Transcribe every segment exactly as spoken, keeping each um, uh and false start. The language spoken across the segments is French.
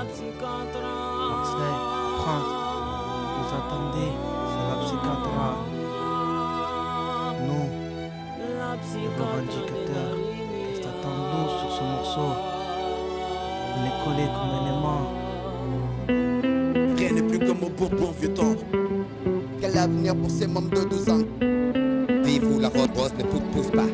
Marseille, France, vous entendez, c'est la psychiatra. Nous, les revendicateurs, qu'est-ce qu'attendons sur ce morceau? On est collés comme un aimant. Rien n'est plus comme au bon bon vieux temps. Quel avenir pour ces membres de douze ans? Vive où la route ne pousse pas.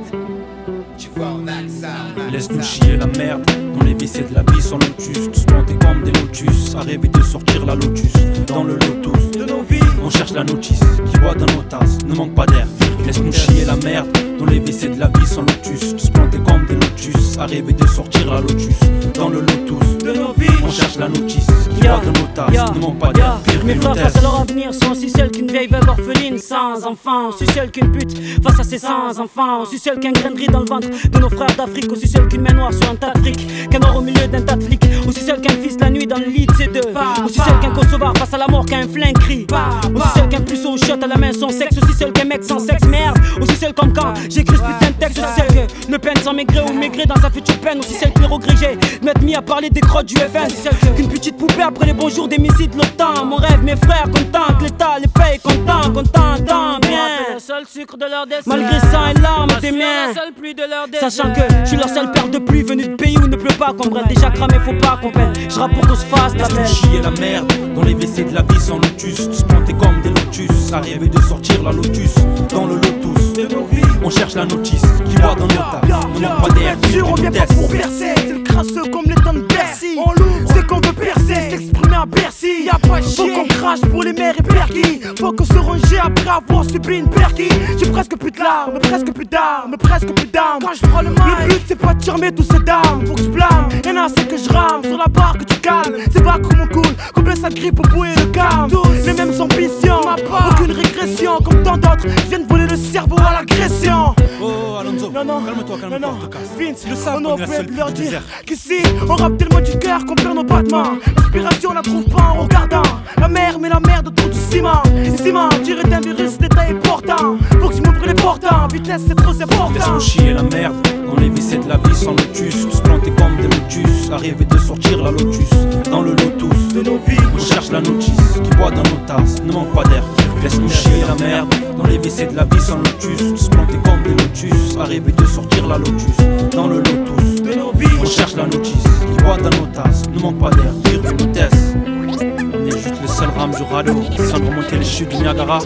Tu vois, on a ça, on a Laisse-nous chier la merde. Dans les W C de la vie sans lotus, tous plantés comme des lotus. À rêver de sortir la lotus dans le lotus de nos vies. On cherche la notice qui boit dans nos tasses, ne manque pas d'air. Laisse-nous chier la merde. Dans les W C de la vie sans lotus, tous plantés comme des lotus. À rêver de sortir la lotus dans le lotus de nos vies. On cherche la notice qui boit dans nos tasses, yeah, ne manque pas d'air. yeah. Mes frères face à leur avenir sont aussi seuls qu'une vieille veuve orpheline sans enfant, aussi seul qu'une pute face à ses sans enfants, aussi seul qu'un grain de riz dans le ventre de nos frères d'Afrique, aussi seul qu'une main noire sur un tas de fric, qu'un or au milieu d'un tas de flics, aussi seul qu'un fils la nuit dans le lit de ses deux, aussi seul qu'un Kosovar face à la mort qu'un flingue crie, aussi seul qu'un puceau au shot à la main son sexe, aussi seul qu'un mec sans sexe, merde, aussi seul comme quand j'écris ce putain de texte, aussi seul que ne peine sans maigrer ou maigrer dans sa future peine, aussi seul que les regrégés m'être mis à parler des crottes du F N, aussi seul qu'une petite poupée après les bons jours des missiles de l'OTAN, mon rêve mes frères contents, l'État les paye content, content, tant bien, le seul sucre de leur destin, malgré sang et larmes des miens, la seule pluie de leur destin. sachant que je suis leur seule paire de pluie venue de pays où ne pleut pas, qu'on brûle déjà cramé, faut pas qu'on peine. Je rappe pour qu'on se fasse la Laisse-nous belle. chier la merde. Dans les W C de la vie sans lotus, tous plantés comme des lotus. À rêver de sortir la lotus dans le lotus de nos vies. On cherche la notice qui boit dans nos tasses, ne manque pas d'air. Sûr, on vient pas pour percer. C'est le crasseux comme les temps de Bercy. On l'ouvre, c'est qu'on veut percer. S'exprimer à Bercy, y'a pas chier. Faut qu'on crache pour les mères et perquis. Faut qu'on se ranger après avoir subi une perquis. J'ai presque plus de larmes, presque plus d'armes, presque plus d'armes. Quand je prends le mic, le but c'est pas de charmer tous ces dames. Faut que je blâme, y'en a c'est que je rame. Sur la barre que tu calmes, c'est pas comme on coule. Combien ça grippe au bout et le calme. Tous les mêmes ambitions, aucune régression. Comme tant d'autres viennent voler le cerveau à l'agression. Oh Alonso, Non, non, calme-toi, calme-toi, non, non. te casse. Vince, le savent, on on est la aurait seule pu leur pute du dire désert. qu'ici, on rappe tellement du cœur qu'on perd nos battements. L'inspiration, on la trouve pas en regardant la mer, mais la merde autour du ciment. Et ciment, tiré d'un virus, l'état est portant. Faut que je m'ouvre les portants, vitesse c'est trop important. Laisse-nous chier la merde. Dans les W C de la vie sans lotus, tous plantés comme des lotus. À rêver de sortir la lotus dans le lotus de nos vies. On cherche la notice qui boit dans nos tasses, ne manque pas d'air. Laisse-nous chier la merde. Dans les W C de la vie sans lotus, tous plantés comme des lotus. À rêver de sortir la lotus dans le lotus de nos vies. On cherche la notice qui boit dans nos tasses, ne manque pas d'air. Vire de vitesse. On est juste le seul rame du radeau, sans remonter les chutes du Niagara.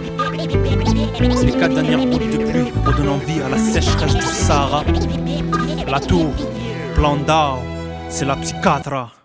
Les quatre dernières gouttes de pluie redonnent vie à la sécheresse du Sahara. La tour, plan d'art, c'est la psychiatra.